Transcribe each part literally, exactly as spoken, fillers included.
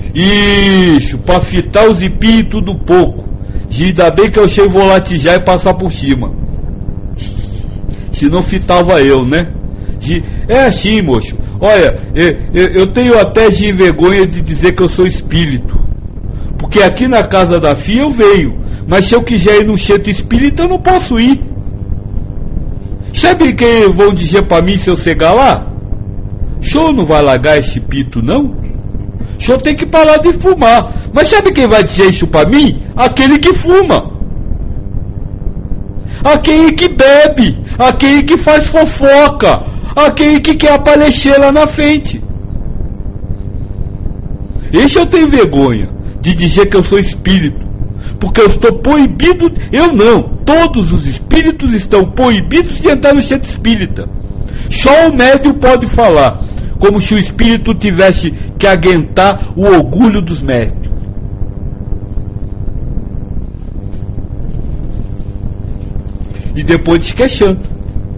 Isso, pra fitar os ipinhos tudo pouco. Ainda bem que eu sei volatijar e passar por cima. Se não fitava eu, né? É assim, moço. Olha, eu, eu, eu tenho até de vergonha de dizer que eu sou espírito. Porque aqui na casa da filha eu venho. Mas se eu quiser ir no centro espírita, eu não posso ir. Sabe quem vão dizer pra mim se eu chegar lá? O senhor não vai largar esse pito, não? O senhor tem que parar de fumar. Mas sabe quem vai dizer isso pra mim? Aquele que fuma. Aquele que bebe. Aquele que faz fofoca. Aquele que quer aparecer lá na frente. Esse eu tenho vergonha de dizer que eu sou espírito. Porque eu estou proibido. Eu não. Todos os espíritos estão proibidos de entrar no centro espírita. Só o médium pode falar. Como se o espírito tivesse que aguentar o orgulho dos médios. E depois diz que é santo.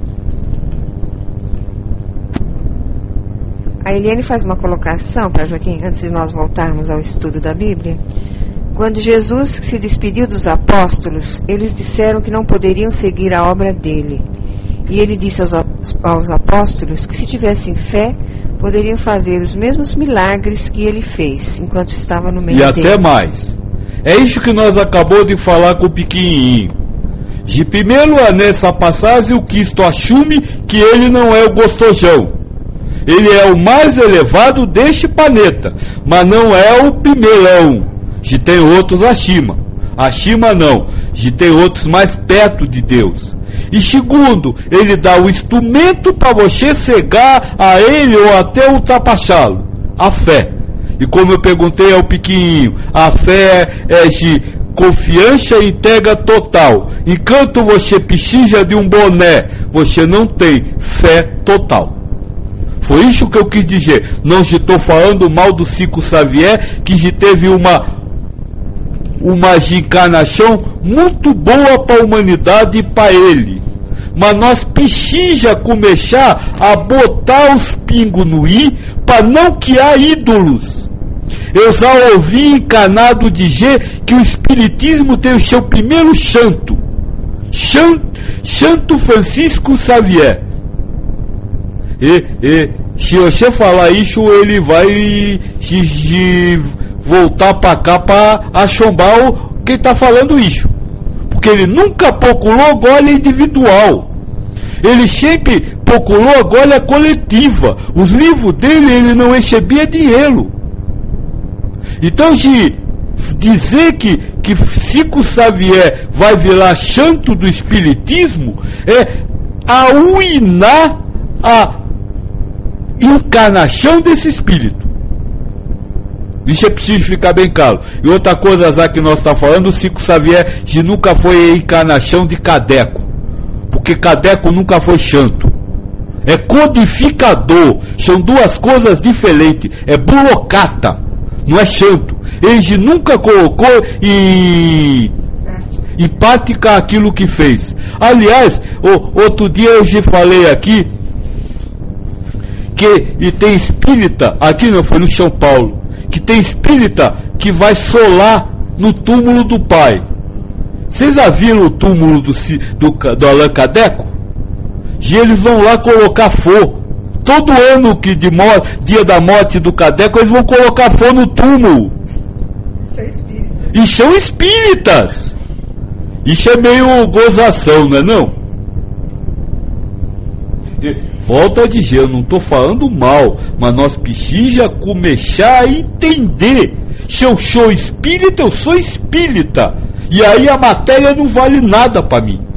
A Eliane faz uma colocação para Joaquim, antes de nós voltarmos ao estudo da Bíblia. Quando Jesus se despediu dos apóstolos, eles disseram que não poderiam seguir a obra dele. E ele disse aos, aos apóstolos que se tivessem fé, poderiam fazer os mesmos milagres que ele fez, enquanto estava no meio deles. E até mais. É isso que nós acabamos de falar com o pequenininho. De primeiro, nessa passagem, o Cristo assume que ele não é o gostojão. Ele é o mais elevado deste planeta, mas não é o primeirão. De tem outros acima. Acima não. De tem outros mais perto de Deus. E segundo, ele dá o instrumento para você chegar a ele ou até ultrapassá-lo. A fé. E como eu perguntei ao pequenininho, a fé é de confiança e entrega total. Enquanto você precisa de um boné, você não tem fé total. Foi isso que eu quis dizer. Não estou falando mal do Chico Xavier, que teve uma uma encarnação muito boa para a humanidade e para ele. Mas nós precisamos começar a botar os pingos no i para não criar ídolos. Eu já ouvi encarnado dizer que o Espiritismo tem o seu primeiro santo, Santo Francisco Xavier. E, e se você falar isso, ele vai se, se voltar para cá para achombar o, quem está falando isso. Porque ele nunca procurou glória individual. Ele sempre procurou glória coletiva. Os livros dele, ele não recebia dinheiro. Então, se dizer que, que Chico Xavier vai virar santo do Espiritismo é arruinar a encarnação desse espírito. Isso é preciso ficar bem claro. E outra coisa já que nós estamos falando, o Chico Xavier de nunca foi a encarnação de Cadeco, porque Cadeco nunca foi santo. É codificador. São duas coisas diferentes. É burocrata, não é santo. Ele nunca colocou em, em prática aquilo que fez. Aliás, o, outro dia eu já falei aqui que e tem espírita, aqui não foi no São Paulo, que tem espírita que vai solar no túmulo do pai. Vocês já viram o túmulo do, do, do Allan Kardec? E eles vão lá colocar fogo. Todo ano que de morte, dia da morte do Kardec, eles vão colocar fogo no túmulo. São espíritas. E são espíritas. Isso é meio gozação, não é não? E, volto a dizer, eu não estou falando mal, mas nós precisamos começar a entender. Se eu sou espírita, eu sou espírita. E aí a matéria não vale nada para mim.